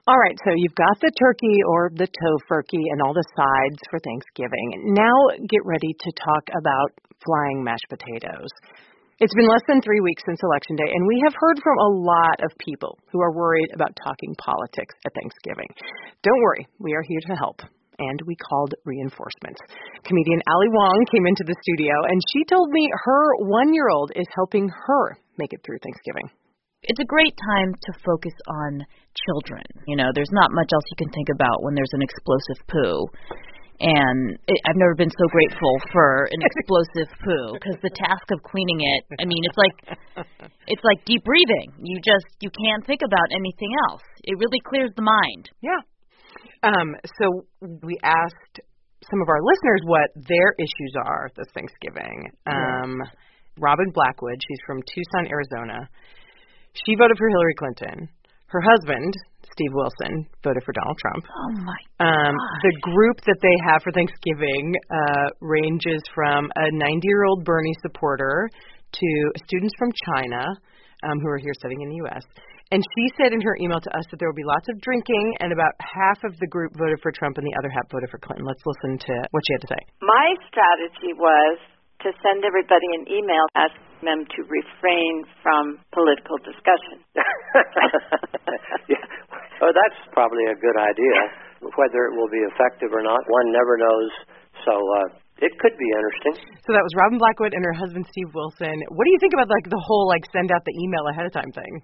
All right, so you've got the turkey or the tofurkey and all the sides for Thanksgiving. Now get ready to talk about flying mashed potatoes. It's been less than 3 weeks since Election Day, and we have heard from a lot of people who are worried about talking politics at Thanksgiving. Don't worry, we are here to help. And we called reinforcements. Comedian Ali Wong came into the studio, and she told me her 1-year-old is helping her make it through Thanksgiving. It's a great time to focus on children. You know, there's not much else you can think about when there's an explosive poo. And I've never been so grateful for an explosive poo because the task of cleaning it, I mean, it's like deep breathing. You can't think about anything else. It really clears the mind. Yeah. So we asked some of our listeners what their issues are this Thanksgiving. Robin Blackwood, she's from Tucson, Arizona. She voted for Hillary Clinton. Her husband, Steve Wilson, voted for Donald Trump. Oh, my God. The group that they have for Thanksgiving ranges from a 90-year-old Bernie supporter to students from China who are here studying in the U.S., and she said in her email to us that there will be lots of drinking, and about half of the group voted for Trump and the other half voted for Clinton. Let's listen to what she had to say. My strategy was to send everybody an email asking them to refrain from political discussion. Yeah. Oh, that's probably a good idea. Whether it will be effective or not, one never knows. So it could be interesting. So that was Robin Blackwood and her husband, Steve Wilson. What do you think about the whole send out the email ahead of time thing?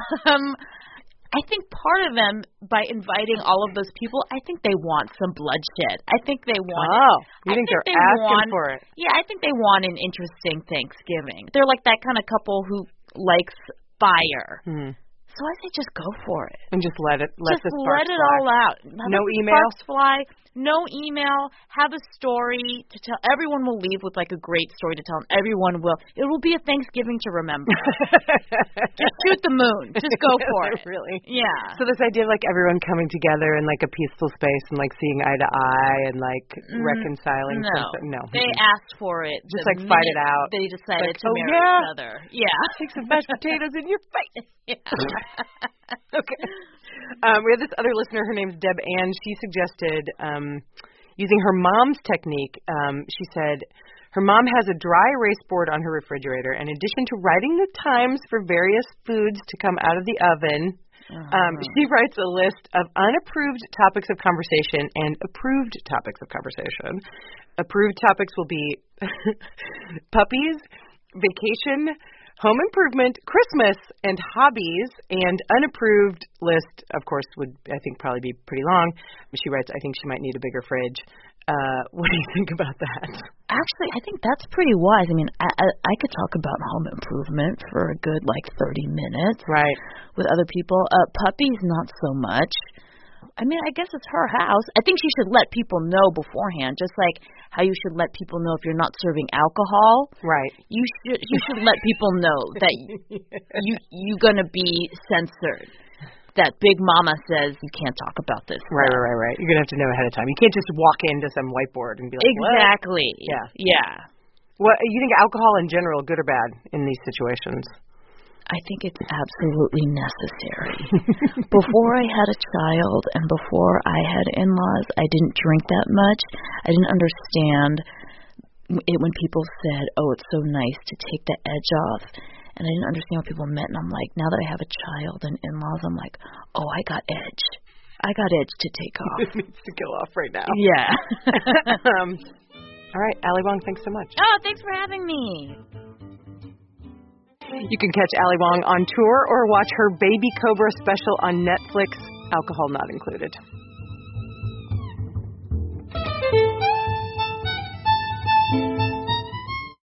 I think part of them, by inviting all of those people, I think they want some bloodshed. I think they want. Oh, you think they're asking for it? Yeah, I think they want an interesting Thanksgiving. They're like that kind of couple who likes fire. So I say just go for it. And just let the sparks fly. Let it all out. No email? Sparks fly. No email. Have a story to tell. Everyone will leave with a great story to tell. And everyone will. It will be a Thanksgiving to remember. Just shoot the moon. Just go for it. Really? Yeah. So this idea of everyone coming together in a peaceful space and seeing eye to eye and reconciling. No. They asked for it. Just fight it out. They decided to marry each other. Yeah. Take some mashed potatoes in your face. Yeah. Okay. We have this other listener. Her name's Deb Ann. She suggested using her mom's technique. She said her mom has a dry erase board on her refrigerator. In addition to writing the times for various foods to come out of the oven, she writes a list of unapproved topics of conversation and approved topics of conversation. Approved topics will be puppies, vacation, home improvement, Christmas, and hobbies. And unapproved list, of course, would, I think, probably be pretty long. She writes, I think she might need a bigger fridge. What do you think about that? Actually, I think that's pretty wise. I mean, I could talk about home improvement for a good, 30 minutes. Right. With other people. Puppies, not so much. I mean, I guess it's her house. I think she should let people know beforehand, just like how you should let people know if you're not serving alcohol. Right. You should let people know that you're going to be censored. That Big Mama says you can't talk about this. Right. You're going to have to know ahead of time. You can't just walk into some whiteboard and be like, exactly. What? Yeah. What you think alcohol in general, good or bad in these situations? I think it's absolutely necessary. Before I had a child and before I had in-laws, I didn't drink that much. I didn't understand it when people said, oh, it's so nice to take the edge off. And I didn't understand what people meant. And I'm like, now that I have a child and in-laws, I'm like, oh, I got edge. I got edge to take off. It needs to go off right now. Yeah. All right, Ali Wong, thanks so much. Oh, thanks for having me. You can catch Ali Wong on tour or watch her Baby Cobra special on Netflix, alcohol not included.